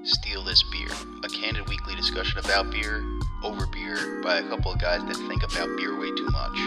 Steal This Beer, a candid weekly discussion about beer, over beer, by a couple of guys that think about beer way too much.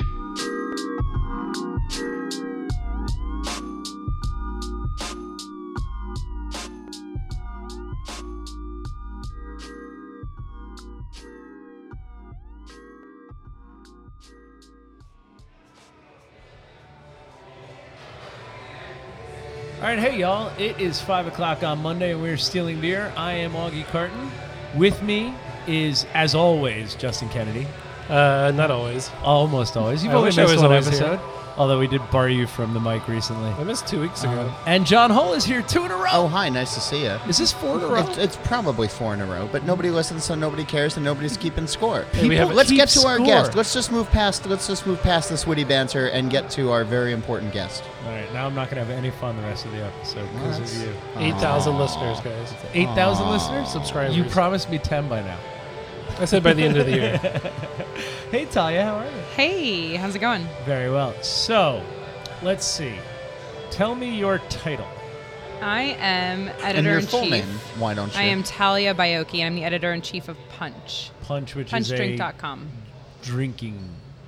All right, hey y'all, it is 5 o'clock on Monday and we're stealing beer. I am Augie Carton. With me is, as always, Justin Kennedy. Not always. Almost always. You've I only wish I missed was one always episode, here. although we did bar you from the mic recently. I missed 2 weeks ago. And John Hull is here 2 in a row. Oh, hi, nice to see you. Is this 4 in a row? It's probably 4 in a row, but nobody listens, so nobody cares, and nobody's keeping score. we have- Let's keep get to our score. guest. Let's just move past this witty banter and get to our very important guest. All right, now I'm not going to have any fun the rest of the episode because That's- of you. 8,000 listeners, guys. 8,000 listeners? Subscribers. You promised me 10 by now. I said by the end of the year. Hey, Talia, how are you? Hey, how's it going? Very well. So, let's see. Tell me your title. I am And editor your in full chief. name, why don't you? I am Talia Baiocchi, and I'm the editor in chief of Punch. Punch, which is a Punchdrink.com. drinking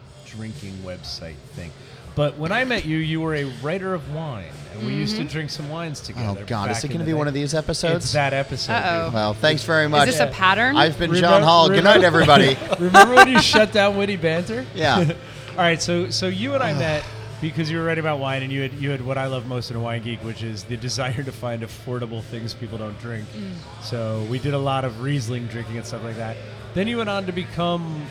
website thing. But when I met you, you were a writer of wine, and we used to drink some wines Oh, together. God, is back it in going to the be day. one of these episodes? It's that episode. Uh-oh. dude. Well, thanks very much. Is this a pattern? I've been Remember- John Hall. Good night, everybody. Remember when you shut down witty banter? Yeah. All right, so you and I met because you were writing about wine, and you had what I love most in a wine geek, which is the desire to find affordable things people don't drink. So we did a lot of Riesling drinking and stuff like that. Then you went on to become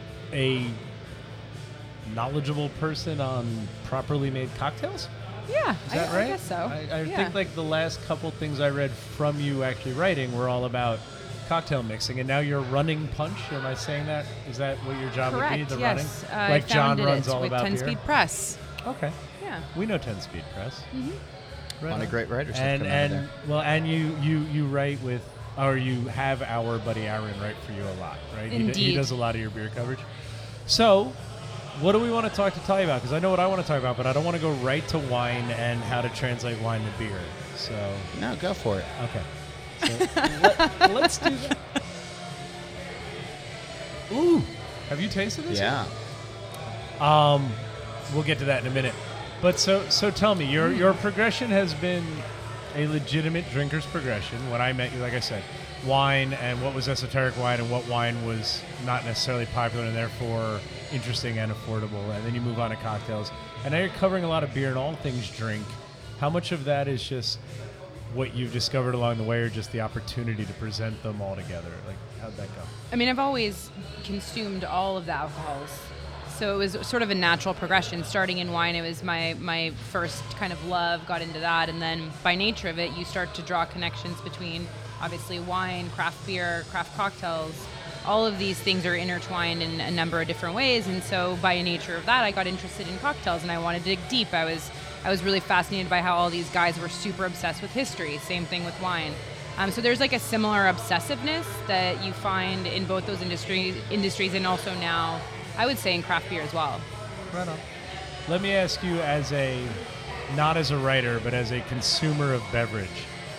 a knowledgeable person on properly made cocktails. Yeah, Is that right? I guess so. I Yeah. think like the last couple things I read from you actually writing were all about cocktail mixing, and now you're running Punch. Am I saying that? Is that what your job Correct, would be? The yes. running? Like I John founded runs it all with about 10 beer? Speed Press. Okay. Yeah. We know 10 Speed Press. Right A lot of on. great writers have come out of there. well, and you write with, or you have our buddy Aaron write for you a lot, right? He Indeed. does a lot of your beer coverage. So, what do we want to talk to Talia about? Because I know what I want to talk about, but I don't want to go right to wine and how to translate wine to beer. So, No, go for it. okay. So let's do that. Ooh, have you tasted this? Yeah. We'll get to that in a minute. But so tell me, your progression has been a legitimate drinker's progression. When I met you, like I said, wine and what was esoteric wine and what wine was not necessarily popular and therefore interesting and affordable. And then you move on to cocktails. And now you're covering a lot of beer and all things drink. How much of that is just what you've discovered along the way or just the opportunity to present them all together? Like, how'd that go? I mean, I've always consumed all of the alcohols. So it was sort of a natural progression. Starting in wine, it was my first kind of love, got into that. And then by nature of it, you start to draw connections between, obviously, wine, craft beer, craft cocktails. All of these things are intertwined in a number of different ways. And so by nature of that, I got interested in cocktails and I wanted to dig deep. I was really fascinated by how all these guys were super obsessed with history. Same thing with wine. So there's like a similar obsessiveness that you find in both those industries and also now, I would say, in craft beer as well. Right on. Let me ask you not as a writer, but as a consumer of beverage.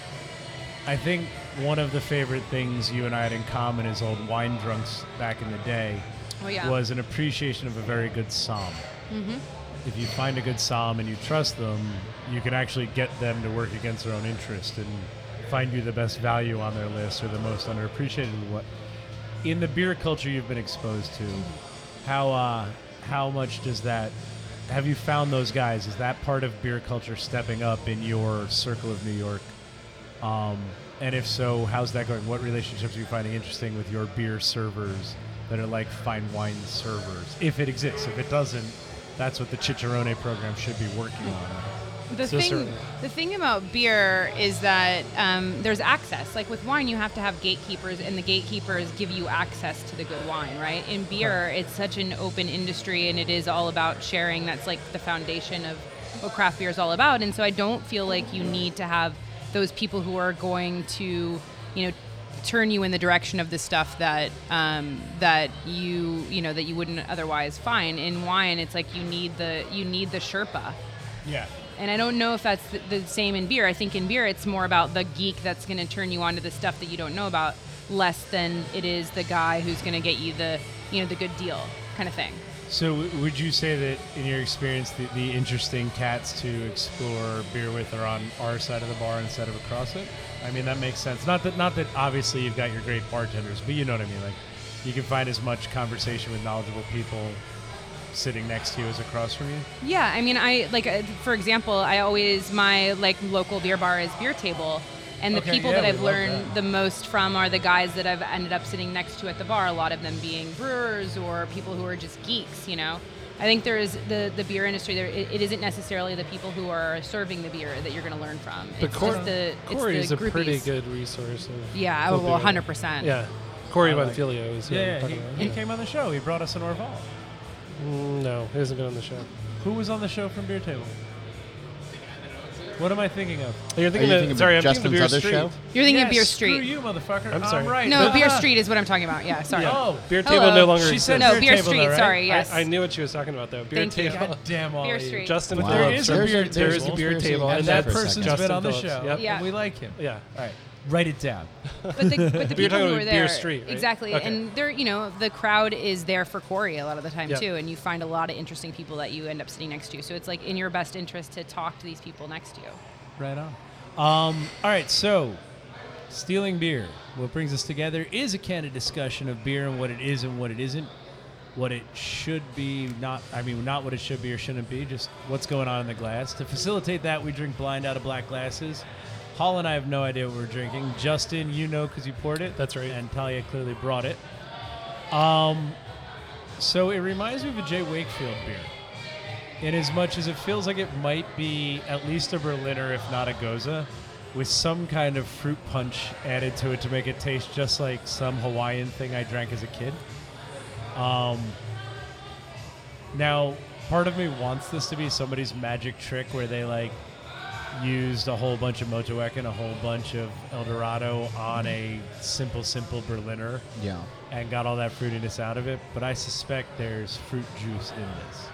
I think one of the favorite things you and I had in common as old wine drunks back in the day Oh, yeah. was an appreciation of a very good somm. If you find a good somm and you trust them, you can actually get them to work against their own interest and find you the best value on their list or the most underappreciated. In the beer culture you've been exposed to, how much does that, have you found those guys? Is that part of beer culture stepping up in your circle of New York? And if so, how's that going? What relationships are you finding interesting with your beer servers that are like fine wine servers? If it exists. If it doesn't, that's what the Chicharrone program should be working on. The thing about beer is that there's access. Like with wine, you have to have gatekeepers, and the gatekeepers give you access to the good wine, right? In beer, it's such an open industry, and it is all about sharing. That's like the foundation of what craft beer is all about. And so I don't feel like you need to have those people who are going to, turn you in the direction of the stuff that that you wouldn't otherwise find. In wine, it's like you need the Sherpa. Yeah. And I don't know if that's the same in beer. I think in beer it's more about the geek that's going to turn you on to the stuff that you don't know about, less than it is the guy who's going to get you the good deal kind of thing. So would you say that in your experience the interesting cats to explore beer with are on our side of the bar instead of across it? I mean, that makes sense. Not that obviously you've got your great bartenders, but you know what I mean. Like, you can find as much conversation with knowledgeable people sitting next to you as across from you. Yeah, I mean, for example, my local beer bar is Beer Table, and the people that I've learned the most from are the guys that I've ended up sitting next to at the bar. A lot of them being brewers or people who are just geeks. I think there is the beer industry there. It isn't necessarily the people who are serving the beer that you're going to learn from. But Corey is a groupies. Pretty good resource. Yeah, well, 100%. Yeah, Corey I like Bonfilio is. He came on the show. He brought us an Orval. No, he hasn't been on the show. Who was on the show from Beer Table? What am I thinking of? You're thinking thinking of, sorry, I'm Justin's thinking of Beer other Street. show? You're thinking of Yes, Beer Street. Screw you, motherfucker. I'm sorry. right. No, Beer Street is what I'm talking about. Yeah, sorry. Oh, Beer Hello. Table no longer She exists. said No, Beer Beer Table, Street. though, right? Sorry, yes. I knew what she was talking about, though. Beer Thank you. Table. God damn, Ollie. Beer Street. Justin But Wow. there is a There's Beer a- Table. There is a Beer Table, and and that that's person's Justin been on the Phillips. show. Yep. Yeah. And we like him. Yeah. All right. Write it down. But the people talking who about are Beer there, Street, right? exactly, Okay. and they're the crowd is there for Corey a lot of the time Yeah. too, and you find a lot of interesting people that you end up sitting next to. So it's like in your best interest to talk to these people next to you. Right on. All right, so stealing beer. What brings us together is a candid discussion of beer and what it is and what it isn't, what it should be, not what it should be or shouldn't be, just what's going on in the glass. To facilitate that, we drink blind out of black glasses. Hall and I have no idea what we're drinking. Justin, you know because you poured it. That's right. And Talia clearly brought it. So it reminds me of a Jay Wakefield beer. In as much as it feels like it might be at least a Berliner, if not a Goza, with some kind of fruit punch added to it to make it taste just like some Hawaiian thing I drank as a kid. Now, part of me wants this to be somebody's magic trick where they used a whole bunch of Motuek and a whole bunch of El Dorado on a simple Berliner Yeah. and got all that fruitiness out of it, but I suspect there's fruit juice in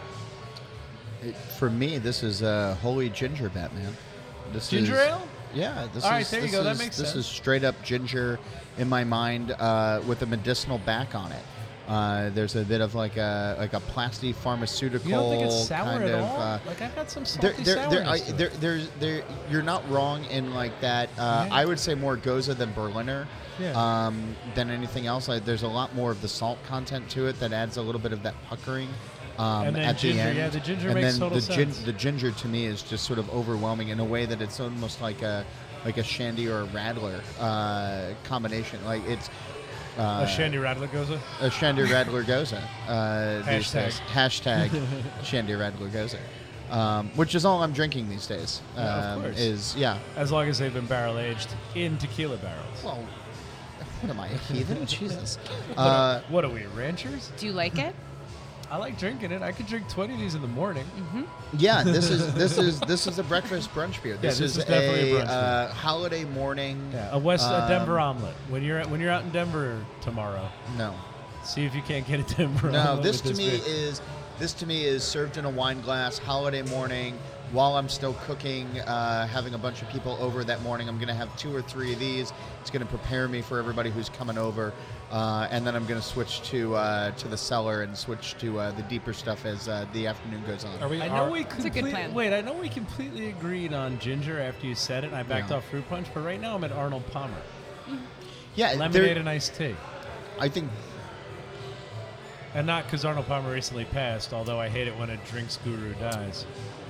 this. For me, this is holy ginger, Batman. This Ginger is, ale? Yeah. This All is, right, there you this go. That is- makes This sense. is straight up ginger in my mind with a medicinal back on it. There's a bit of like a plastic pharmaceutical You don't think it's sour kind at of. all? I've got some salty sourness to it. You're not wrong in like that. I would say more Goza than Berliner. Yeah. Than anything else. There's a lot more of the salt content to it that adds a little bit of that puckering. And then at ginger, the end. yeah, the ginger and makes then total sense. The ginger to me is just sort of overwhelming in a way that it's almost like a Shandy or a Radler combination. Like it's A Shandy Radler Goza? a Shandy Radler Goza. These Hashtag. days. Hashtag Shandy Radler Goza. Which is all I'm drinking these days. Yeah, of course. As long as they've been barrel aged in tequila barrels. Well, what am I, a heathen? Jesus. What are we, ranchers? Do you like it? I like drinking it. I could drink 20 of these in the morning. Yeah, this is a breakfast brunch beer. This this is is definitely a brunch holiday morning. Yeah, a Denver omelet. When you're out in Denver tomorrow, No, see if you can't get a Denver no. omelet. This with to me beer. is served in a wine glass. Holiday morning, while I'm still cooking, having a bunch of people over that morning. I'm going to have 2 or 3 of these. It's going to prepare me for everybody who's coming over, and then I'm going to switch to the cellar and switch to the deeper stuff as the afternoon goes on. Are we? I know are- we a good plan. Wait, I know we completely agreed on ginger after you said it, and I backed Yeah. off fruit punch. But right now I'm at Arnold Palmer, Yeah, lemonade and iced tea, I think and not because Arnold Palmer recently passed. Although I hate it when a drinks guru dies.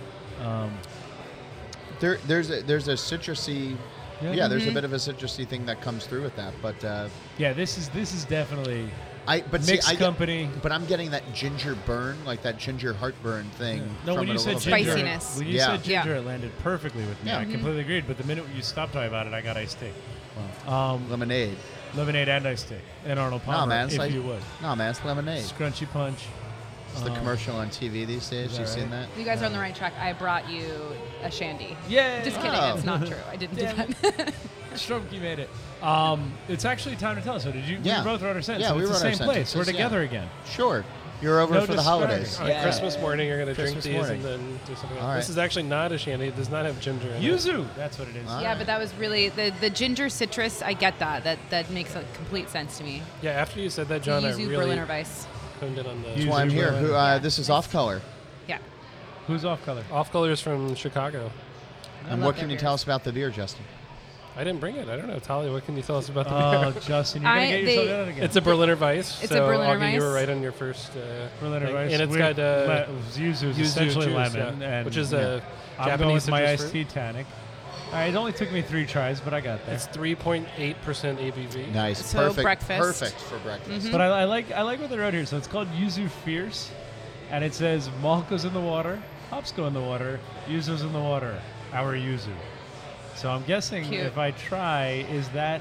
there's a citrusy. Yeah. Yeah, there's a bit of a citrusy thing that comes through with that, but Yeah, this is definitely but mixed see, company. But I'm getting that ginger burn, like that ginger heartburn thing. No, from when it you a said little bit. ginger, Spiciness. when you Yeah. said ginger, Yeah. it landed perfectly with me. Yeah. I completely agreed. But the minute you stopped talking about it, I got iced tea, Lemonade. lemonade and iced tea, and Arnold Palmer, No, man, it's if like you would. no, man, it's lemonade. Scrunchy punch. It's the commercial on TV these days. is You that seen right? that? You guys are on the right track. I brought you a shandy. Yeah. Just kidding. Oh. It's not true. I didn't do Damn that. Stromke made it. It's actually time to tell us. So did you? Yeah. We both wrote our sentence. Yeah, so we it's wrote the our same place. sentences, We're yeah. together again. Sure. You're over No for the disparaging. holidays. On Christmas morning, you're going to drink Christmas these morning. and then do something else. All right. This is actually not a shandy. It does not have ginger in it. Yuzu. That's what it is. Yeah, but that was really the ginger citrus. I get that. That makes complete sense to me. Yeah, after you said that, John, The I Yuzu really Berliner Weiss. honed in on the Yuzu That's why I'm here. Berliner. Yeah. This is off color. Yeah. Who's off color? off colors from Chicago. And love what their can you beers. tell us about the beer, Justin? I didn't bring it. I don't know. Talia, what can you tell us about the Oh, beer? Justin, you're going to get yourself out again. It's a Berliner Weiss. It's a so Berliner Augie, you were Weiss. right on your first Berliner thing. Weiss And it's with got Yuzu's yuzu essentially juice, lemon. yeah, And which is yeah. a I'm Japanese going with my citrus iced fruit. tea tonic. It only took me 3 tries, but I got there. It's 3.8% ABV. Nice. So perfect. breakfast. Perfect for breakfast. But I like what they wrote here. So it's called Yuzu Fierce, and it says malt goes in the water, hops go in the water, yuzu's in the water. Our yuzu. So I'm guessing Cute. if I try, is that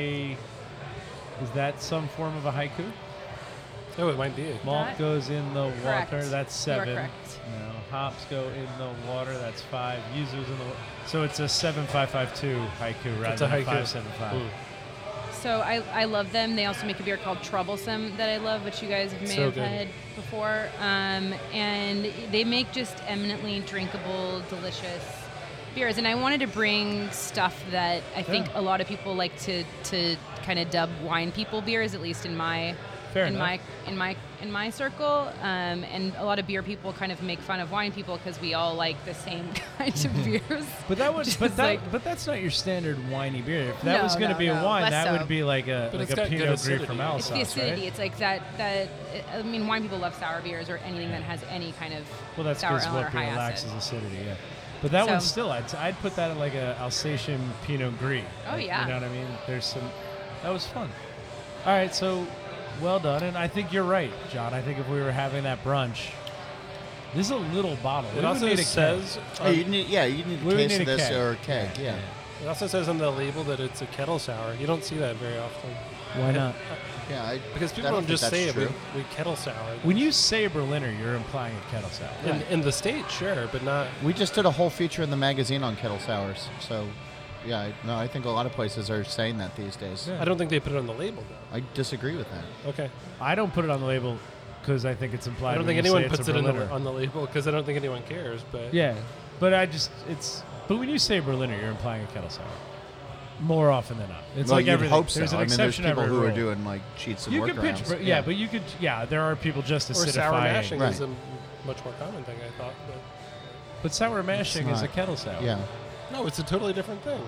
some form of a haiku? Oh, it might be. Malt That- goes in the Correct. water. That's You are 7. correct. No, hops go in the water. That's 5. Yuzu's in the water. So it's a 7552 haiku rather It's a than a haiku. 575. Mm. So I love them. They also make a beer called Troublesome that I love, which you guys may So have good. had before. And they make just eminently drinkable, delicious beers. And I wanted to bring stuff that I think Yeah. a lot of people like to kind of dub wine people beers, at least in my Fair in enough. my circle. And a lot of beer people kind of make fun of wine people because we all like the same kinds of beers. But that would, Just but that's not your standard winey beer. If that No, was going to no, be a no, wine, less that so. would be like a But it's got good Pinot Gris acidity. from It's the Alsace, acidity. right? It's like that. I mean, wine people love sour beers or anything that has any kind of Well, that's sour because element or what high beer lacks acid. is acidity, yeah. But that one So- still, I'd put that in like a Alsatian Pinot Gris. Oh, Like, yeah. You know what I mean? That was fun. All right, so well done. And I think you're right, John. I think if we were having that brunch, this is a little bottle. We It would also need a keg. says Hey, you need We a would case need of a this keg. or a keg. Yeah. it also says on the label that it's a kettle sour. You don't see that very often Why not? Yeah. because people I don't think just that's say true. it. We kettle sour. When you say Berliner, you're implying a kettle sour. In the States, sure, but not. We just did a whole feature in the magazine on kettle sours. So, yeah, I think a lot of places are saying that these days. Yeah. I don't think they put it on the label though. I disagree with that. Okay. I don't put it on the label because I think it's implied. I don't when think you say anyone it's puts a it Berliner. on the label because I don't think anyone cares. But Yeah, but but when you say Berliner, you're implying a kettle sour. More often than not, it's well, like you'd everything. hope so. There's an I mean, there's exception people every who are rule. doing like cheats and You could pitch, workarounds. yeah, but you could, yeah. There are people just or acidifying. sour mashing Right. is a much more common thing. I thought. But sour mashing is a not. kettle sour. Yeah. But no, it's a totally different thing.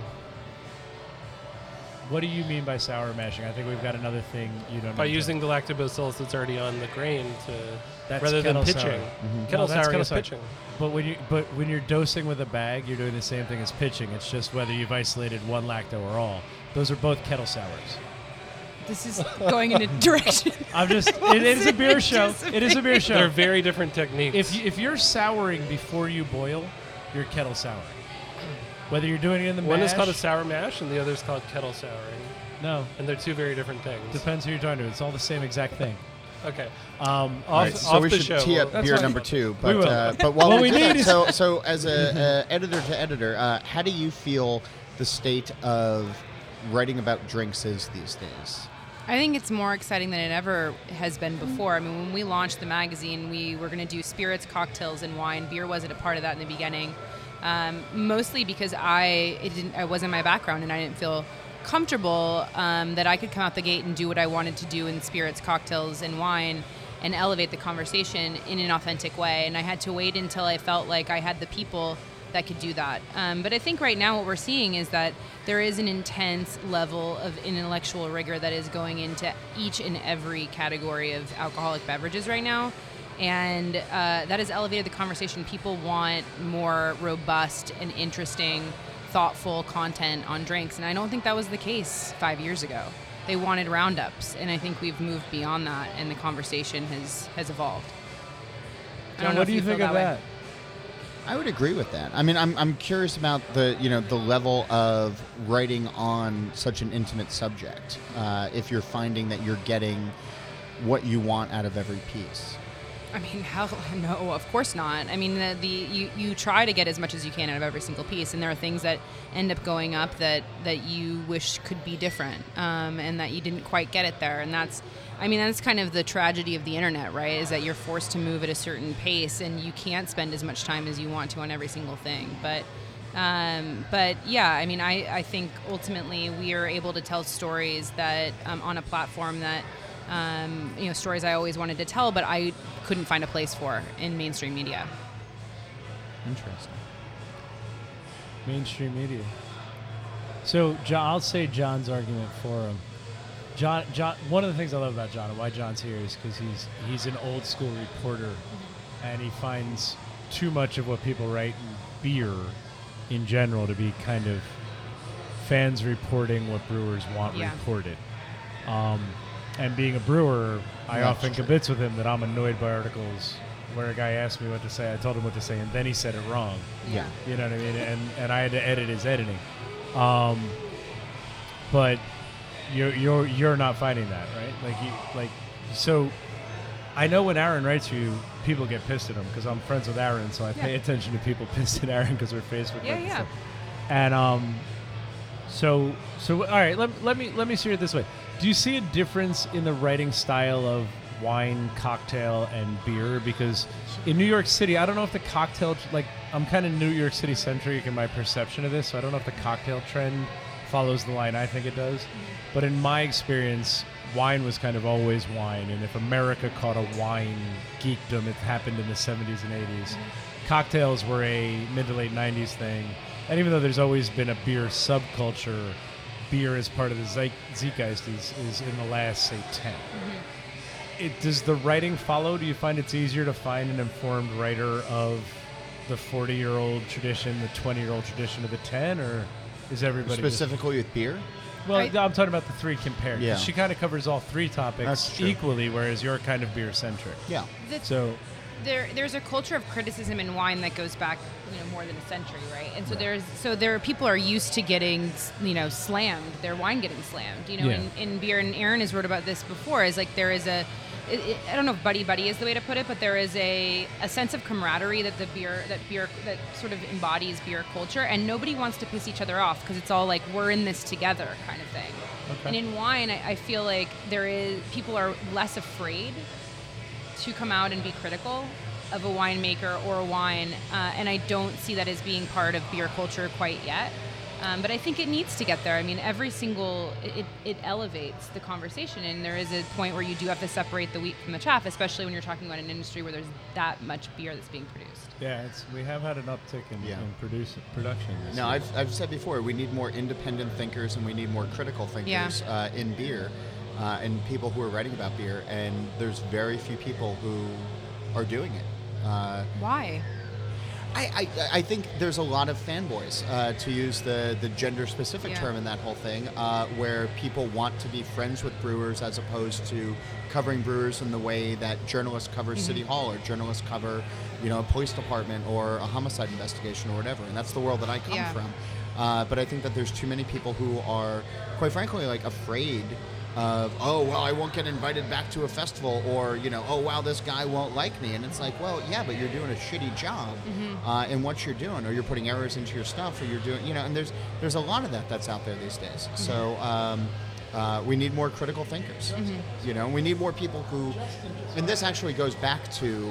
What do you mean by sour mashing? I think we've got another thing you don't. By know. using the lactobacillus that's already on the grain That's rather than kettle pitching. sour. Kettle No, that's souring kettle is sour. pitching. But when you're dosing with a bag, you're doing the same thing as pitching. It's just whether you've isolated one lacto or all. Those are both kettle sours. This is going in a direction. I'm just. It is a beer show. It is a beer show. They're very different techniques. If you're souring before you boil, you're kettle souring. Whether you're doing it in the one mash, is called a sour mash and the other is called kettle souring, no, and they're two very different things. depends who you're talking to. It's all the same exact thing. Okay. All right, so we the should show, tee up That's beer fine. number 2. We But will. but while What we we do that, need is- so as a editor to editor, how do you feel the state of writing about drinks is these days? I think it's more exciting than it ever has been before. I mean, when we launched the magazine, we were going to do spirits, cocktails, and wine. Beer wasn't a part of that in the beginning, mostly because it wasn't my background, and I didn't feel comfortable that I could come out the gate and do what I wanted to do in spirits, cocktails, and wine, and elevate the conversation in an authentic way. And I had to wait until I felt like I had the people that could do that. But I think right now what we're seeing is that there is an intense level of intellectual rigor that is going into each and every category of alcoholic beverages right now. And that has elevated the conversation. People want more robust and interesting, thoughtful content on drinks. And I don't think that was the case 5 years ago. They wanted roundups. And I think we've moved beyond that, and the conversation has evolved. I don't know what if do you feel think of way. that? I would agree with that. I mean, I'm curious about the level of writing on such an intimate subject. If you're finding that you're getting what you want out of every piece. I mean, hell no, of course not. I mean, you try to get as much as you can out of every single piece, and there are things that end up going up that you wish could be different, and that you didn't quite get it there. And I mean, that's kind of the tragedy of the internet, right? Is that you're forced to move at a certain pace, and you can't spend as much time as you want to on every single thing. But yeah, I mean, I think ultimately we are able to tell stories that on a platform that, stories I always wanted to tell, but I couldn't find a place for in mainstream media. Interesting. Mainstream media. So I'll say John's argument for him. John. One of the things I love about John and why John's here is because he's an old school reporter, and he finds too much of what people write in beer, in general, to be kind of fans reporting what brewers want reported. And being a brewer, I often kibitz with him that I'm annoyed by articles where a guy asked me what to say, I told him what to say, and then he said it wrong. Yeah. You know what I mean? And I had to edit his editing. But you're not finding that, right? So I know when Aaron writes you, people get pissed at him because I'm friends with Aaron, so I pay attention to people pissed at Aaron because we're Facebook friends and stuff. And so all right, let me see it this way. Do you see a difference in the writing style of wine, cocktail, and beer? Because in New York City, I don't know if the cocktail, I'm kind of New York City centric in my perception of this, so I don't know if the cocktail trend follows the line I think it does. But in my experience, wine was kind of always wine, and if America caught a wine geekdom, it happened in the 70s and 80s. Cocktails were a mid to late 90s thing, and even though there's always been a beer subculture, beer as part of the zeitgeist is in the last, say, 10. Does the writing follow? Do you find it's easier to find an informed writer of the 40-year-old tradition, the 20-year-old tradition of the 10, or is everybody specifically with beer? Well, I'm talking about the three compared. Yeah. She kind of covers all three topics equally, whereas you're kind of beer-centric. Yeah. So there's a culture of criticism in wine that goes back, more than a century, right? And so there people are used to getting, slammed. Their wine getting slammed. In beer, and Aaron has wrote about this before. Is like there is I don't know if buddy is the way to put it, but there is a sense of camaraderie that that sort of embodies beer culture, and nobody wants to piss each other off because it's all like we're in this together kind of thing. Okay. And in wine, I feel like people are less afraid to come out and be critical of a winemaker or a wine, and I don't see that as being part of beer culture quite yet. But I think it needs to get there. I mean, it elevates the conversation, and there is a point where you do have to separate the wheat from the chaff, especially when you're talking about an industry where there's that much beer that's being produced. Yeah, we have had an uptick in production. No, I've said before, we need more independent thinkers and we need more critical thinkers in beer, and people who are writing about beer, and there's very few people who are doing it. Why? I think there's a lot of fanboys, to use the gender-specific term in that whole thing, where people want to be friends with brewers as opposed to covering brewers in the way that journalists cover City Hall or journalists cover, a police department or a homicide investigation or whatever. And that's the world that I come from. But I think that there's too many people who are, quite frankly, afraid of, I won't get invited back to a festival, or, oh, wow, this guy won't like me. And it's like, well, yeah, but you're doing a shitty job in what you're doing, or you're putting errors into your stuff, or you're doing, and there's a lot of that's out there these days. So we need more critical thinkers. We need more people who, and this actually goes back to,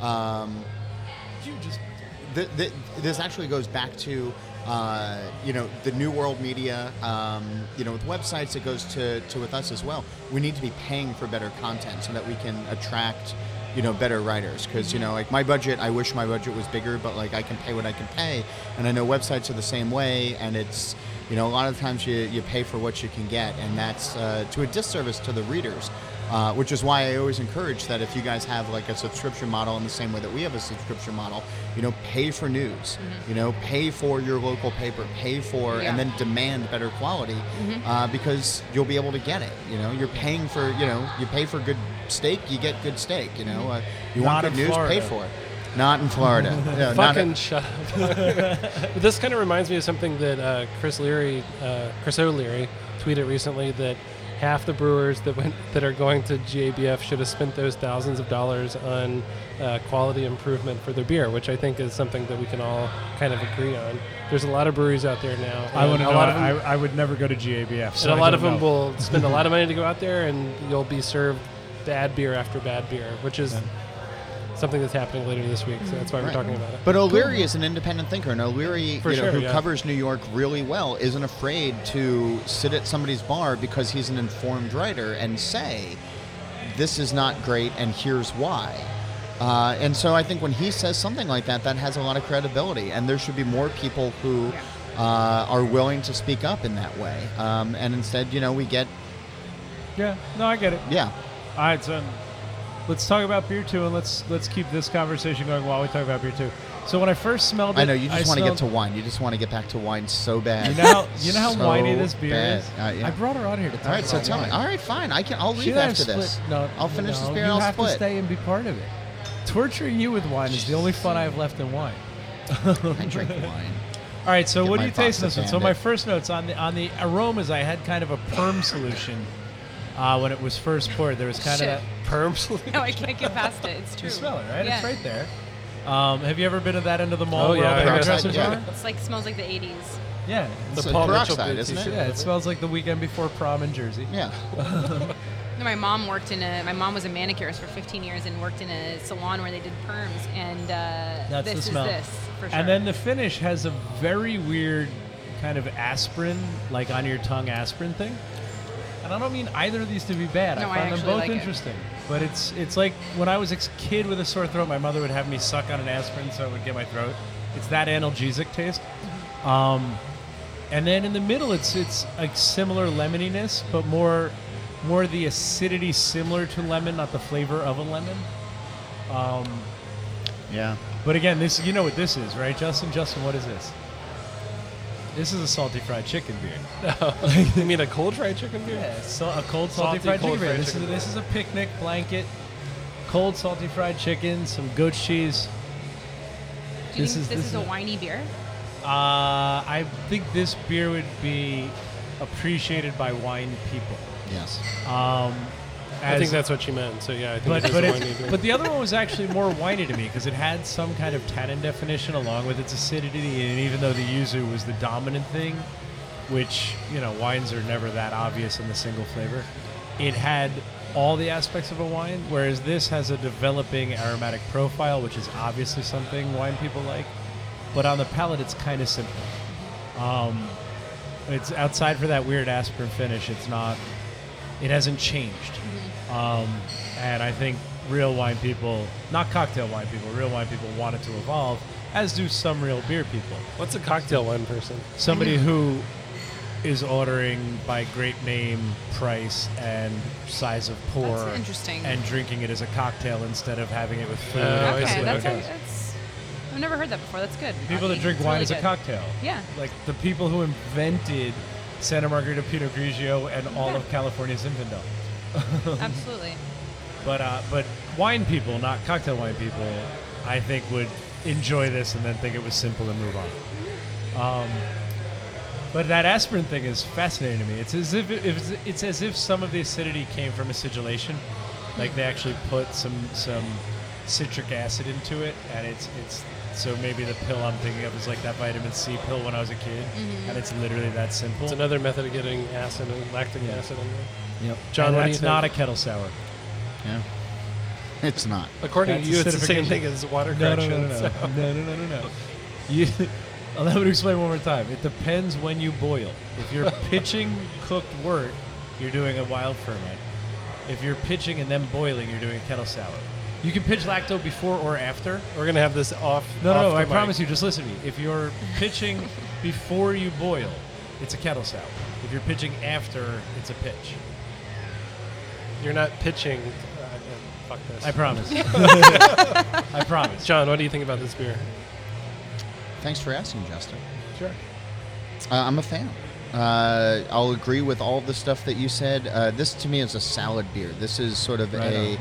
this actually goes back to, the new world media, with websites, it goes to with us as well. We need to be paying for better content so that we can attract, better writers. Because, my budget, I wish my budget was bigger, but I can pay what I can pay. And I know websites are the same way, and it's, a lot of times you pay for what you can get, and that's to a disservice to the readers. Which is why I always encourage that if you guys have a subscription model in the same way that we have a subscription model, pay for news, pay for your local paper, pay for, and then demand better quality, because you'll be able to get it. You're paying for, you pay for good steak, you get good steak. You want good news, pay for it. Not in Florida. Fucking shut up. This kind of reminds me of something that Chris O'Leary tweeted recently, that half the brewers that are going to GABF should have spent those thousands of dollars on quality improvement for their beer, which I think is something that we can all kind of agree on. There's a lot of breweries out there now. I would never go to GABF. So and a lot of them will spend a lot of money to go out there, and you'll be served bad beer after bad beer, which is something that's happening later this week. So that's why we're talking about it. But O'Leary is an independent thinker, and O'Leary, For sure, who yeah. covers New York really well, isn't afraid to sit at somebody's bar because he's an informed writer and say, this is not great, and here's why. And so I think when he says something like that, that has a lot of credibility, and there should be more people who are willing to speak up in that way. And instead, we get... Yeah, no, I get it. Yeah. All right, so let's talk about beer too, and let's keep this conversation going while we talk about beer too. So when I first smelled it, I know, you just want to get smelled- to wine. You just want to get back to wine so bad. You know how So whiny this beer bad. is? Yeah. I brought her on here to talk All right, so about tell me. wine. All right, fine. I'll She leave and I after have this. split- No, I'll finish this beer you and I'll have split. to stay and be part of it. Torturing you with wine is the only fun I have left in wine. I drink wine. All right, so Get what do my you taste in this Foxa one? So my Bandit. first notes on the aromas, I had kind of a perm solution when it was first poured. There was kind Shit. of Perm solution. No, I can't get past it. It's that. true. You smell it, right? Yeah. It's right there. Have you ever been to that end of the mall Oh, where yeah, all the I have. hairdressers Yeah. are? It's like smells like the 80s. Yeah. The It's Paul Mitchell peroxide, boot isn't it? t-shirt. Yeah, it smells like the weekend before prom in Jersey. Yeah. No, my mom was a manicurist for 15 years and worked in a salon where they did perms, and That's this the smell. is this for sure. And then the finish has a very weird kind of aspirin, like on your tongue aspirin thing. And I don't mean either of these to be bad. No, I I find them actually both like it. interesting. But it's like when I was a kid with a sore throat, my mother would have me suck on an aspirin so it would get my throat. It's that analgesic taste. And then in the middle, it's like similar lemoniness, but more the acidity similar to lemon, not the flavor of a lemon. Yeah. But again, this you know what this is, right, Justin? Justin, what is this? This is a salty fried chicken beer. You mean a cold fried chicken beer? Yeah, so a cold Salty, salty fried cold chicken beer. fried This chicken is a picnic blanket, cold salty fried chicken, some goat cheese. Do you this think is- this this is a is- whiny beer? I think this beer would be appreciated by wine people. Yes. I think that's what she meant. So yeah, I think But it is but, a it's, whiny beer. but the other one was actually more whiny to me because it had some kind of tannin definition along with its acidity, and even though the yuzu was the dominant thing, which wines are never that obvious in the single flavor, it had all the aspects of a wine, whereas this has a developing aromatic profile, which is obviously something wine people like, but on the palate it's kind of simple. It's outside for that weird aspirin finish. It hasn't changed. And I think real wine people, not cocktail wine people, real wine people want it to evolve, as do some real beer people. What's a cocktail wine person? Somebody who is ordering by great name, price, and size of pour, That's interesting. and drinking it as a cocktail instead of having it with food. Oh, I Okay, see, that's, okay. that's I've never heard that before. That's good. People that drink It's wine really as a good. cocktail. Yeah. Like the people who invented Santa Margarita Pinot Grigio and all of California Zinfandel. Absolutely. But wine people, not cocktail wine people, I think would enjoy this and then think it was simple and move on. But that aspirin thing is fascinating to me. It's as if some of the acidity came from acidulation, like they actually put some citric acid into it, and it's so maybe the pill I'm thinking of is like that vitamin C pill when I was a kid, and it's literally that simple. It's another method of getting acid and lactic acid in there. Yep. John, And what do that's you not think? a kettle sour. Yeah. It's not. According That's to you, it's the same acidification. thing as water No, correction. so- no. You, allow me to explain one more time. It depends when you boil. If you're pitching cooked wort, you're doing a wild ferment. If you're pitching and then boiling, you're doing a kettle sour. You can pitch lacto before or after. We're gonna have this off. No, off the I mic. promise you. Just listen to me. If you're pitching before you boil, it's a kettle sour. If you're pitching after, it's a pitch. You're not pitching. Fuck this. I promise. I promise. John, what do you think about this beer? Thanks for asking, Justin. Sure. I'm a fan. I'll agree with all of the stuff that you said. This to me is a salad beer. This is sort of Right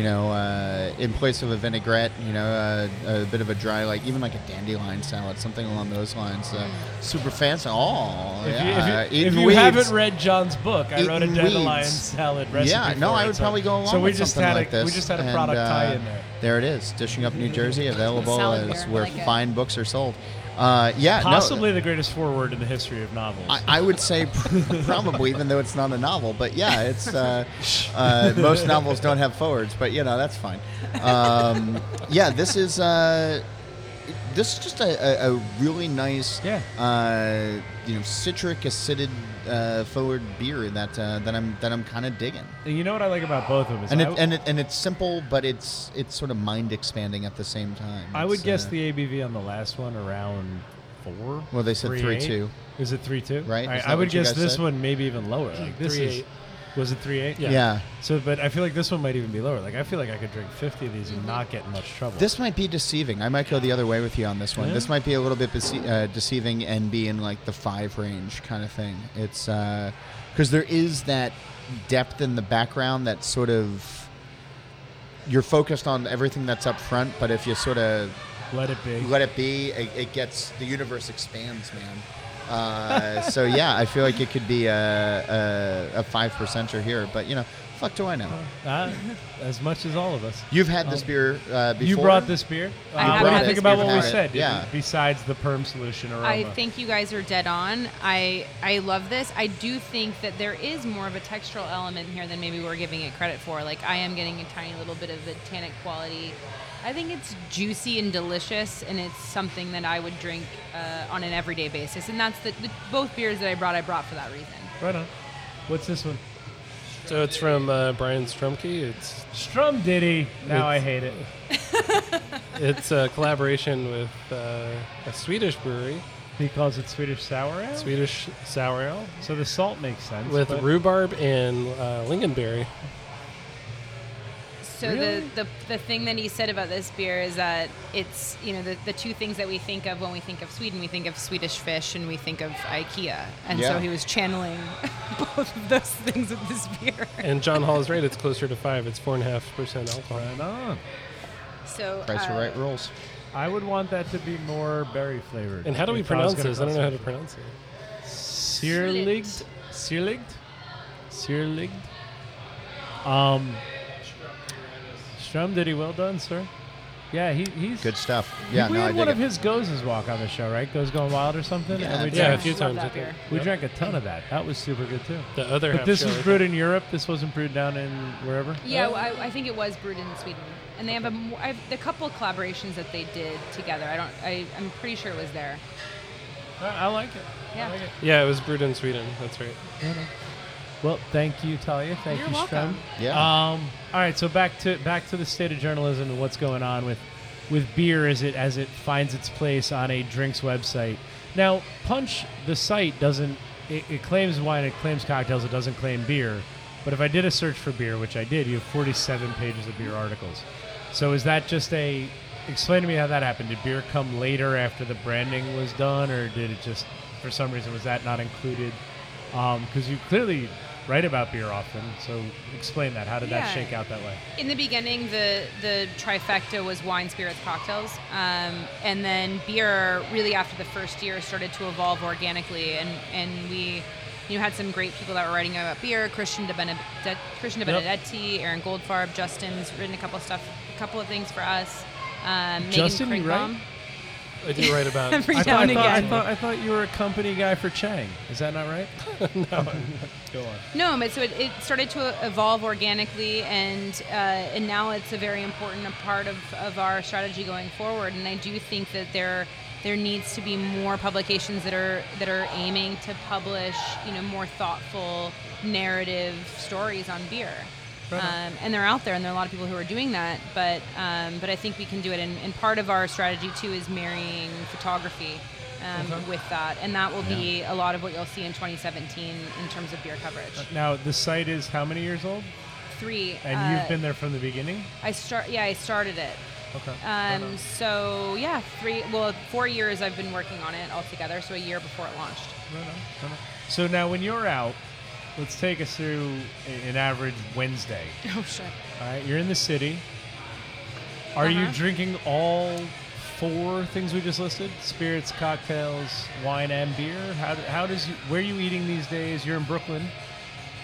in place of a vinaigrette, a bit of a dry, like even like a dandelion salad, something along those lines. Super fancy. Oh, yeah. If Eating you weeds. haven't read John's book, I wrote a Eating dandelion weeds. salad recipe. Yeah, no, for I it, would so- probably go along So we with just something had like this. we just had a And, product tie in there. There it is, Dishing Up New Jersey, available Salad as beer, where like it. fine books are sold. Yeah, Possibly the greatest foreword in the history of novels. I would say probably, even though it's not a novel. But yeah, it's most novels don't have forwards, but that's fine. Yeah, this is just a really nice, citric acided forward beer that I'm kind of digging. And you know what I like about both of them is And it's simple, but it's sort of mind expanding at the same time. I would It's, guess the ABV on the last one around 4. Well, they said 3.2. Is it 3.2? Right? I, Is that I would what you guess guys this said? one maybe even lower. Like this is 3.8. Was it 3.8? Yeah. So, but I feel like this one might even be lower. Like I feel like I could drink 50 of these and not get in much trouble. This might be deceiving. I might go the other way with you on this one. Yeah? This might be a little bit deceiving and be in like the 5 range kind of thing. It's because there is that depth in the background that sort of you're focused on everything that's up front, but if you sort of Let it be. let it be, it gets the universe expands, man. So yeah, I feel like it could be a 5%er here, but fuck do I know? As much as all of us. You've had this beer before. You brought this beer. I have What do had you think this about beer what we before. said? Yeah. Besides the perm solution aroma. I think you guys are dead on. I love this. I do think that there is more of a textural element here than maybe we're giving it credit for. Like I am getting a tiny little bit of the tannic quality. I think it's juicy and delicious, and it's something that I would drink on an everyday basis. And that's the both beers that I brought for that reason. Right on. What's this one? So it's from Brian Strumke. It's Strum Diddy. Now I hate it. it's a collaboration with a Swedish brewery, He calls it Swedish sour ale. Swedish sour ale, So the salt makes sense. with but rhubarb and lingonberry. So Really? the thing that he said about this beer is that it's the two things that we think of when we think of Sweden. We think of Swedish fish and we think of IKEA, and Yeah. so he was channeling both of those things with this beer. And John Hall is right. It's closer to 5. It's 4.5% alcohol. Right on. So Price for right rules. I would want that to be more berry flavored. And how do we If I was pronounce gonna this? I don't know how to cross pronounce it. it. Sirligt. Strum Diddy, well done, sir. Yeah, he's Good stuff. Yeah, we no, I had dig one it. of his Gozes walk on the show, right? Goes Going Wild or something. Yeah, And we Yeah, a drank, few Love times. that I think. beer. we drank a ton of that. That was super good too. The other But half. this show, was I brewed think. in Europe. This wasn't brewed down in wherever. Yeah, well, I think it was brewed in Sweden, and they have a couple of collaborations that they did together. I'm pretty sure it was there. I like it. Yeah. I like it. Yeah, it was brewed in Sweden. That's right. Well, thank you, Talia. Thank You're you, welcome. Strum. Yeah. All right, so back to the state of journalism and what's going on with beer as it finds its place on a drinks website. Now, Punch, the site, doesn't it claims wine, it claims cocktails, it doesn't claim beer. But if I did a search for beer, which I did, you have 47 pages of beer articles. So is that just explain to me how that happened? Did beer come later after the branding was done, or did it just, for some reason, was that not included? Because you clearly write about beer often, so explain that. How did that Yeah. shake out that way? In the beginning, the trifecta was wine, spirits, cocktails, and then beer. Really, after the first year, started to evolve organically, and we had some great people that were writing about beer. Christian de Benedetti, Aaron Goldfarb, Justin's written a couple of things for us. Justin, Megan you write? Kriegbaum. I do write about. Every I now and again. thought you were a company guy for Chang. Is that not right? No. Go on. No, but so it started to evolve organically, and now it's a very important part of our strategy going forward. And I do think that there needs to be more publications that are aiming to publish more thoughtful narrative stories on beer. And they're out there, and there are a lot of people who are doing that. But I think we can do it. And part of our strategy too is marrying photography with that, and that will be a lot of what you'll see in 2017 in terms of beer coverage. Now, the site is how many years old? 3. And you've been there from the beginning? I started it. Okay. So yeah, 4 years I've been working on it altogether. So a year before it launched. Right on. So now when you're out, let's take us through an average Wednesday. Oh shit. All right, you're in the city. Are you Uh-huh. drinking all 4 things we just listed? Spirits, cocktails, wine, and beer? Where are you eating these days? You're in Brooklyn.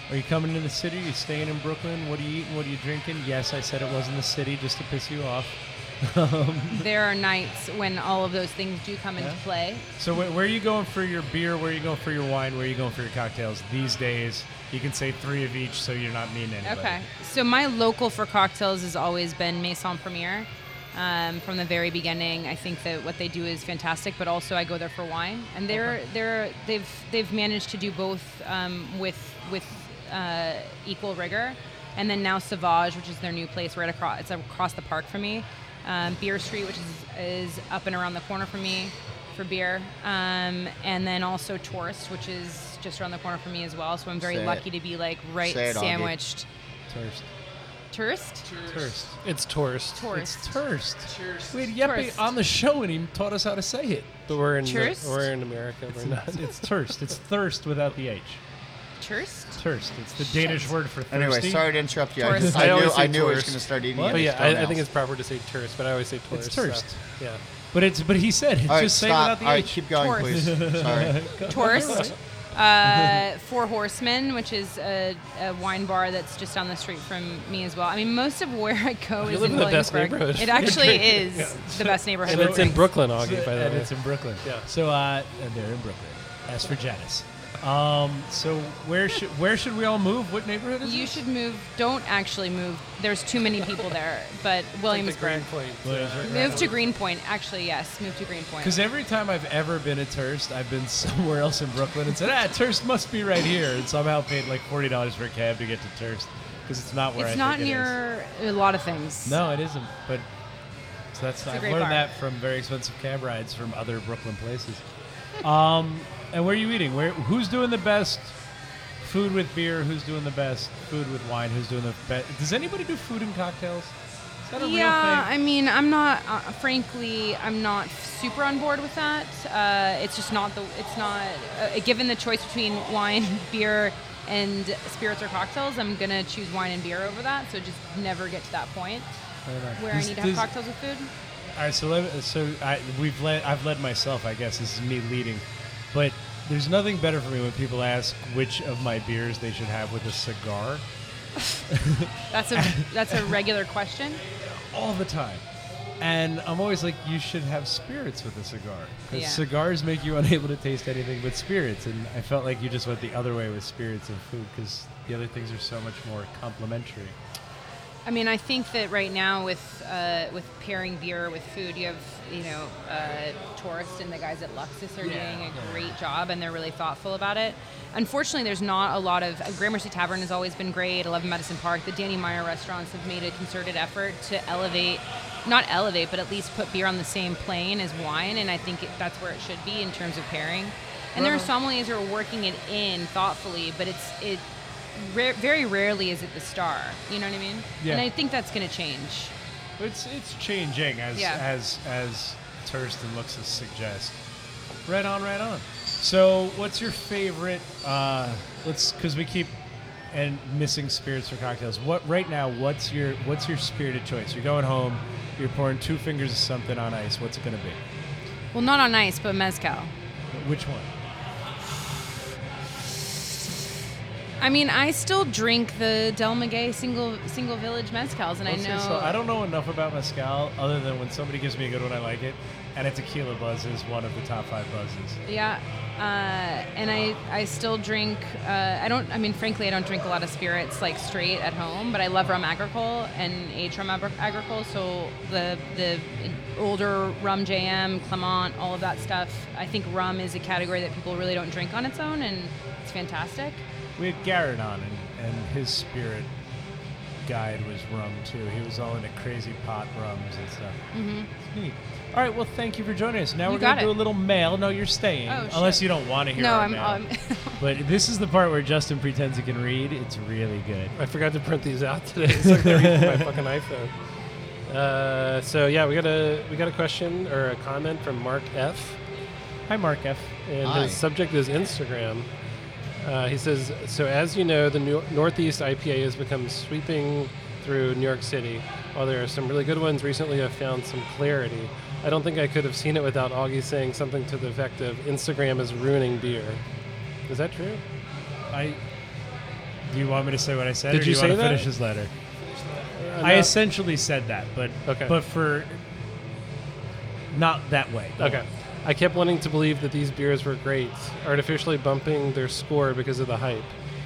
Are you coming to the city? Are you staying in Brooklyn? What are you eating? What are you drinking? Yes, I said it was in the city just to piss you off. There are nights when all of those things do come into play. So where are you going for your beer? Where are you going for your wine? Where are you going for your cocktails? These days, you can say 3 of each so you're not mean to anybody. Okay. So my local for cocktails has always been Maison Premiere. From the very beginning, I think that what they do is fantastic, but also I go there for wine, and they've managed to do both with equal rigor. And then now Sauvage, which is their new place right across. It's across the park from me. Beer Street, which is up and around the corner from me for beer. And then also Tourist, which is just around the corner from me as well. So I'm very lucky to be like right sandwiched. Tourist. Tourist? Tourist. It's tourist. Tourist. It's Tourist. Cheers. We had Yeppe Tourist. on the show and he taught us how to say it. But we're in Tourist? we're in America. We're not. It's Tourist. It's thirst without the H. Tourist? Tourist. It's the Danish word for thirsty. Anyway, sorry to interrupt you. Tourist. I always say knew I was tourist. going to start eating What? it. But yeah, I think it's proper to say tourist, but I always say tourist. It's tourist. So, yeah. But he said it. All right, Just say it stop. without the All right, H. keep going, Tourist. please. Sorry. Tourist. Four Horsemen, which is a wine bar that's just down the street from me as well. I mean, most of where I go You is live in in the best Williamsburg. neighborhood. It actually is the best neighborhood. And it's in Brooklyn, Augie, by the And way. it's in Brooklyn. Yeah. So and they're in Brooklyn. As for Janice. So where should we all move? What neighborhood is You this? should move. Don't actually move. There's too many people there. But Williamsburg. Move to Greenpoint. Actually, yes. Move to Greenpoint. Because every time I've ever been at Turst, I've been somewhere else in Brooklyn and said, Turst must be right here, and somehow paid like $40 for a cab to get to Turst because it's not where It's I not think it near a lot of things. is. No, it isn't. But so a I've great learned bar. that from very expensive cab rides from other Brooklyn places. And where are you eating? Who's doing the best food with beer? Who's doing the best food with wine? Who's doing the best? Does anybody do food and cocktails? Is that a real Yeah, thing? I mean, I'm not. Frankly, I'm not super on board with that. It's just not the. It's not given the choice between wine, beer, and spirits or cocktails. I'm gonna choose wine and beer over that. So just never get to that point where I need to have cocktails with food. All right, I've led myself. I guess this is me leading, but there's nothing better for me when people ask which of my beers they should have with a cigar. That's a regular question. All the time. And I'm always like, you should have spirits with a cigar. Because Yeah. cigars make you unable to taste anything but spirits. And I felt like you just went the other way with spirits and food because the other things are so much more complementary. I mean, I think that right now with pairing beer with food, you have Tourist and the guys at Luxus are doing a great job, and they're really thoughtful about it. Unfortunately, there's not a lot of Gramercy Tavern has always been great. 11 Madison Park, the Danny Meyer restaurants have made a concerted effort to not elevate, but at least put beer on the same plane as wine, and I think that's where it should be in terms of pairing. And there are sommeliers who are working it in thoughtfully, but very rarely is it the star. You know what I mean? Yeah. And I think that's going to change. It's changing as Turst and Luxus suggest. Right on. So, what's your favorite? Because we keep missing spirits for cocktails. Right now? What's your spirited choice? You're going home. You're pouring 2 fingers of something on ice. What's it going to be? Well, not on ice, but mezcal. Which one? I mean, I still drink the Del Maguey single village mezcals, and I know. So I don't know enough about mezcal other than when somebody gives me a good one, I like it. And a tequila buzz is one of the top 5 buzzes. Yeah, and I still drink. Frankly, I don't drink a lot of spirits like straight at home, but I love rum agricole and aged rum agricole. So the older rum JM, Clement, all of that stuff. I think rum is a category that people really don't drink on its own, and it's fantastic. We had Garrett on, and his spirit guide was rum, too. He was all into crazy pot rums and stuff. Mm-hmm. It's neat. All right, well, thank you for joining us. Now we're going to do a little mail. No, you're staying. Oh, unless shit. you don't want to hear No, our I'm. mail. But this is the part where Justin pretends he can read. It's really good. I forgot to print these out today, so I can read from my fucking iPhone. So yeah, we got a question or a comment from Mark F. Hi, Mark F. And Hi. his subject is Instagram. He says, so as you know, the Northeast IPA has become sweeping through New York City. While there are some really good ones, recently I've found some clarity. I don't think I could have seen it without Augie saying something to the effect of Instagram is ruining beer. Is that true? Do you want me to say what I said? Did or do you you want say to that? finish his letter? No. I essentially said that, but Okay. but for not that way. Okay. I kept wanting to believe that these beers were great, artificially bumping their score because of the hype.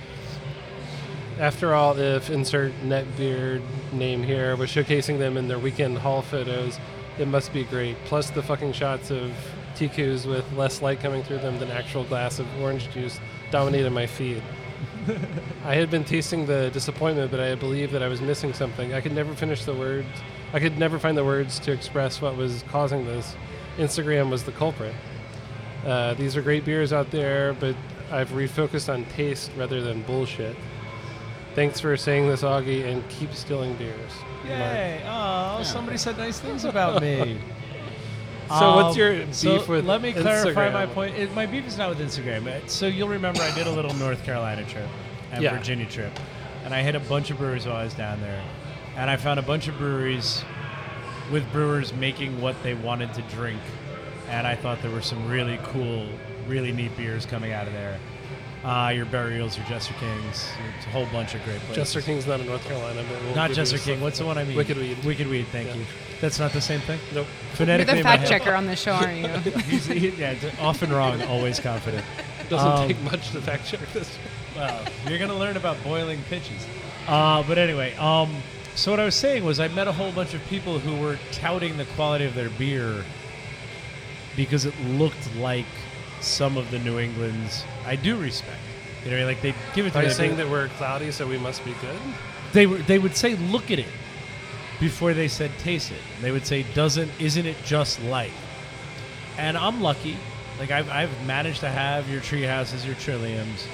After all, if insert net beer name here was showcasing them in their weekend haul photos, it must be great. Plus the fucking shots of Tikus with less light coming through them than actual glass of orange juice dominated my feed. I had been tasting the disappointment, but I believed that I was missing something. I could never finish the words. I could never find the words to express what was causing this. Instagram was the culprit. These are great beers out there, but I've refocused on taste rather than bullshit. Thanks for saying this, Augie, and keep stealing beers. Yay! Oh, somebody said nice things about me. So what's your so beef with let me clarify Instagram? my point. My beef is not with Instagram. So you'll remember I did a little North Carolina trip and Yeah. Virginia trip, and I hit a bunch of breweries while I was down there, and I found a bunch of breweries with brewers making what they wanted to drink, and I thought there were some really cool, really neat beers coming out of there. Your Burials, your Jester Kings, it's a whole bunch of great places. Jester King's not in North Carolina, but we'll Not give Jester you King. What's the one I mean? Wicked Weed. Wicked Weed, thank Yeah. you. That's not the same thing? Nope. You're Phonetically the in my fact head- checker on the show, aren't you? often wrong, always confident. Doesn't take much to fact check this. Well, you're going to learn about boiling pitches. But anyway, so what I was saying was I met a whole bunch of people who were touting the quality of their beer because it looked like some of the New England's I do respect. You know, like they give it to Are me. you saying that we're cloudy, so we must be good? They would say look at it before they said taste it. They would say isn't it just like? And I'm lucky. Like I've managed to have your Treehouses, your Trilliums.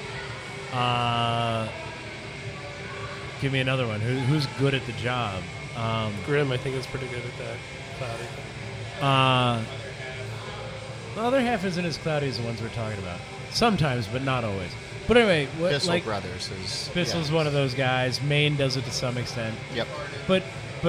Give me another one. Who's good at the job? Grim, I think, is pretty good at that. Cloudy. The other half isn't as cloudy as the ones we're talking about. Sometimes, but not always. But anyway, Bissell like Brothers is. Bissell's yeah. one of those guys. Maine does it to some extent. Yep. But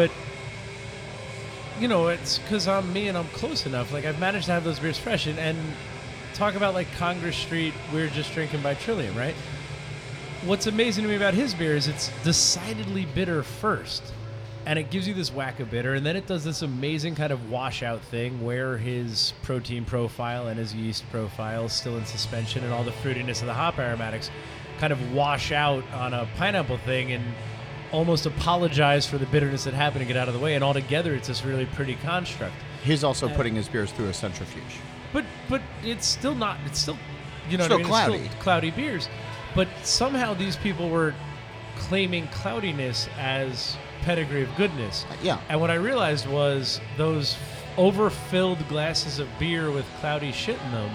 you know, it's because I'm me and I'm close enough. Like I've managed to have those beers fresh and talk about like Congress Street. We're just drinking by Trillium, right? What's amazing to me about his beer is it's decidedly bitter first, and it gives you this whack of bitter, and then it does this amazing kind of washout thing where his protein profile and his yeast profile is still in suspension, and all the fruitiness of the hop aromatics kind of wash out on a pineapple thing and almost apologize for the bitterness that happened and get out of the way, and altogether it's this really pretty construct. He's also putting his beers through a centrifuge. But it's still not. It's still, you know, Still what I mean? cloudy. It's still cloudy beers. But somehow these people were claiming cloudiness as pedigree of goodness. Yeah. And what I realized was those overfilled glasses of beer with cloudy shit in them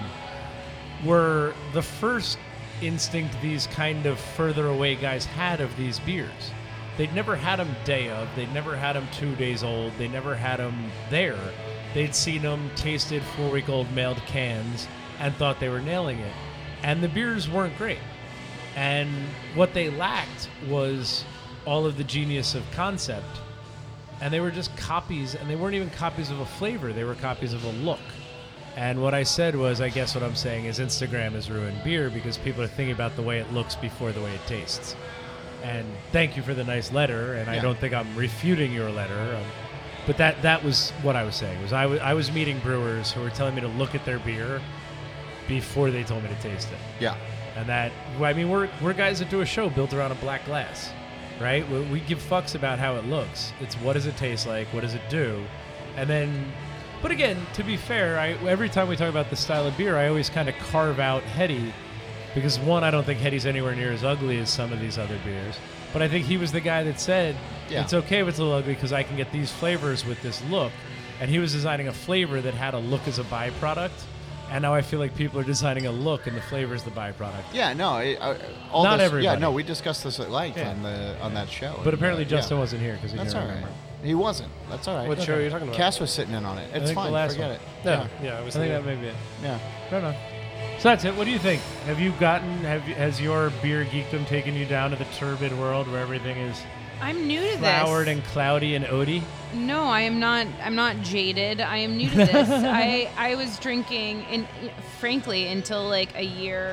were the first instinct these kind of further away guys had of these beers. They'd never had them day of. They'd never had them 2 days old. They never had them there. They'd seen them, tasted 4-week-old mailed cans, and thought they were nailing it. And the beers weren't great. And what they lacked was all of the genius of concept. And they were just copies, and they weren't even copies of a flavor. They were copies of a look. And what I said was, I guess what I'm saying is Instagram has ruined beer because people are thinking about the way it looks before the way it tastes. And thank you for the nice letter, and I Yeah. don't think I'm refuting your letter. But that was what I was saying. Was I was meeting brewers who were telling me to look at their beer before they told me to taste it. Yeah. And that, I mean, we're guys that do a show built around a black glass, right? We give fucks about how it looks. It's what does it taste like? What does it do? And then, but again, to be fair, every time we talk about the style of beer, I always kind of carve out Hetty because, one, I don't think Hetty's anywhere near as ugly as some of these other beers. But I think he was the guy that said, Yeah. it's okay if it's a little ugly because I can get these flavors with this look. And he was designing a flavor that had a look as a byproduct. And now I feel like people are designing a look, and the flavor is the byproduct. Yeah, no, all Not this, everybody. Yeah, no, we discussed this at length Yeah. on that show. But apparently yeah. Justin wasn't here because he That's didn't all right. remember. He wasn't. That's all right. What show are you talking about? Cass was sitting in on it. It's think fine. the last Forget one. it. No, yeah, I was I think thinking. that may be it. Yeah. Right on. So that's it. What do you think? Have you has your beer geekdom taken you down to the turbid world where everything is I'm new to flowered this. and cloudy and oaty? No, I am not. I'm not jaded. I am new to this. I was drinking, and frankly, until like a year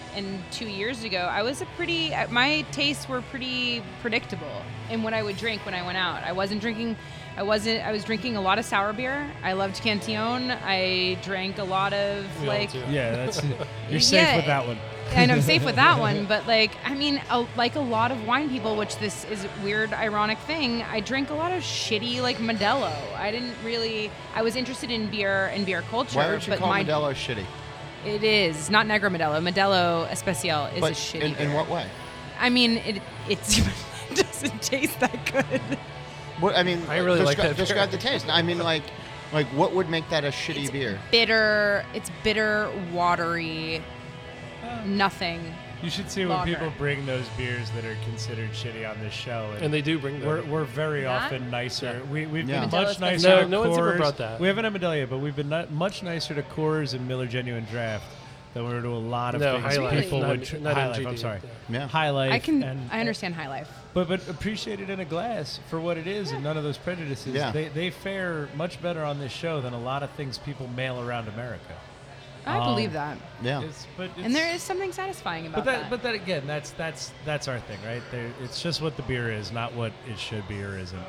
and 2 years ago, I was my tastes were pretty predictable in what I would drink when I went out. I was drinking a lot of sour beer. I loved Cantillon. I drank a lot of Yeah, that's you're safe with that one. And I'm safe with that one, but like a lot of wine people, which this is a weird, ironic thing, I drank a lot of shitty like Modelo. I was interested in beer and beer culture. Why would you but call Modelo shitty? It is not Negro Modelo. Modelo Especial is a shitty beer. In what way? I mean, it doesn't taste that good. What, I mean, I really like that describe the taste. I mean, like what would make that a shitty beer? It's bitter, watery. Nothing. You should see when people bring those beers that are considered shitty on this show, And they do bring them. We're very often nicer. Yeah. We've Yeah. been much Modelo's nicer. No, to no one's ever Coors. brought that. We haven't had Modelo yet, but we've been much nicer to Coors and Miller Genuine Draft than we were to a lot of No, things. High Life. People Not- would not High MGD, Life. I'm sorry. Yeah. High Life. I understand High Life. But appreciate it in a glass for what it is, and none of those prejudices. Yeah. They fare much better on this show than a lot of things people mail around America. I believe that. Yeah. And there is something satisfying about that. But that again, that's our thing, right? It's just what the beer is, not what it should be or isn't.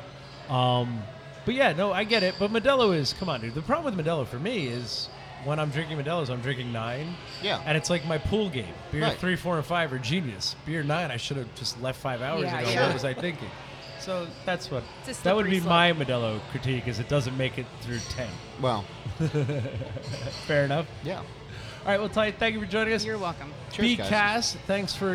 But yeah, no, I get it. But Modelo is, come on, dude. The problem with Modelo for me is when I'm drinking Modelo's, I'm drinking 9. Yeah. And it's like my pool game. Beer Right. 3, 4, and 5 are genius. Beer 9, I should have just left 5 hours Yeah, ago. yeah. What was I thinking? So that's what It's a that would slippery be slope. my Modelo critique, is it doesn't make it through 10. Well, Fair enough. yeah. All right, well, Ty, thank you for joining us. You're welcome. Cheers, guys. BCAS, thanks for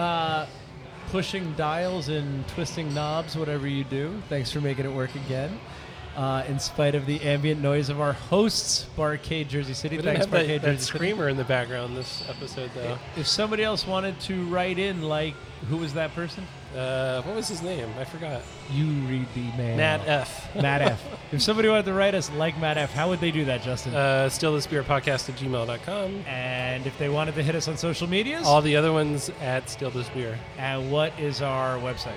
pushing dials and twisting knobs, whatever you do. Thanks for making it work again. In spite of the ambient noise of our hosts, Barcade Jersey City. We didn't Thanks, have that, Barcade that Jersey City. screamer in the background this episode, though. If somebody else wanted to write in, like, who was that person? What was his name? I forgot. You read the mail. Nat F. Matt F. If somebody wanted to write us like Matt F., how would they do that, Justin? StillThisBeerPodcast@gmail.com. And if they wanted to hit us on social medias? All the other ones at Still This Beer. And what is our website?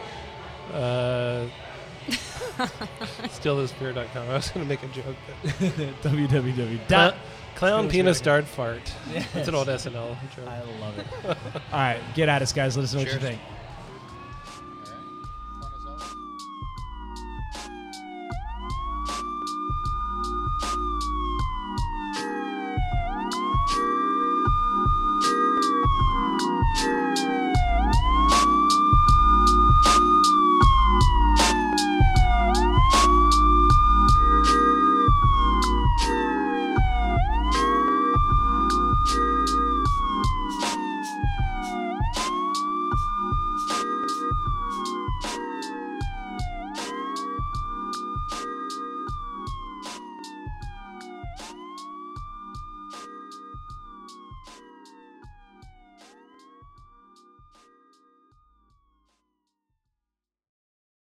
StillThisBeer.com. I was going to make a joke. www. Clown penis dart fart. That's an old SNL joke. I love it. All right, get at us, guys. Let us know what you Cheers. think.